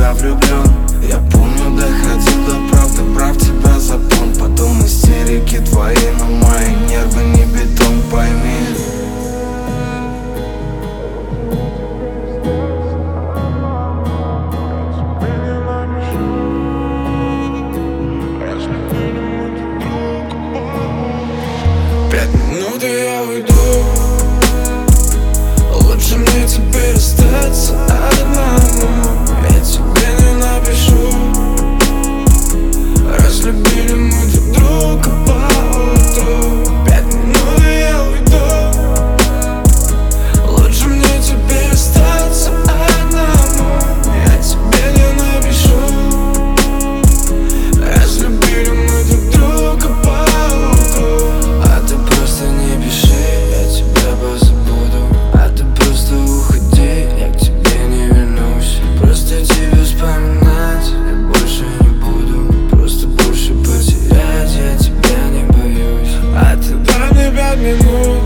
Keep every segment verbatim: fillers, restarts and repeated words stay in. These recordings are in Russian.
тебя влюблен. Я помню, доходил до правды, прав тебя запомни. Потом истерики твои, но мои нервы не бетон, пойми. Пять минут и я уйду. Лучше мне теперь остаться одному. Я тебе не напишу. Разлюбили мы друг друга по утру. Пять минут и я уйду. Лучше мне теперь остаться одному. Я тебе не напишу. Разлюбили мы друг друга по утру. А ты просто не пиши, я тебя позабуду. А ты просто уходи, я к тебе не вернусь. Просто тебя вспоминать я больше не буду. Просто больше потерять я тебя не боюсь. А ты дай мне пять минут.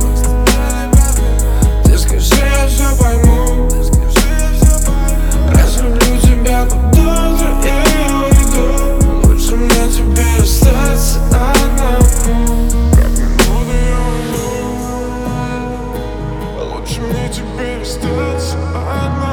Ты скажи, я все пойму. Разлюблю тебя под утро и я уйду. Лучше мне теперь остаться одному. Пять минут и я уйду. Лучше мне теперь остаться одному.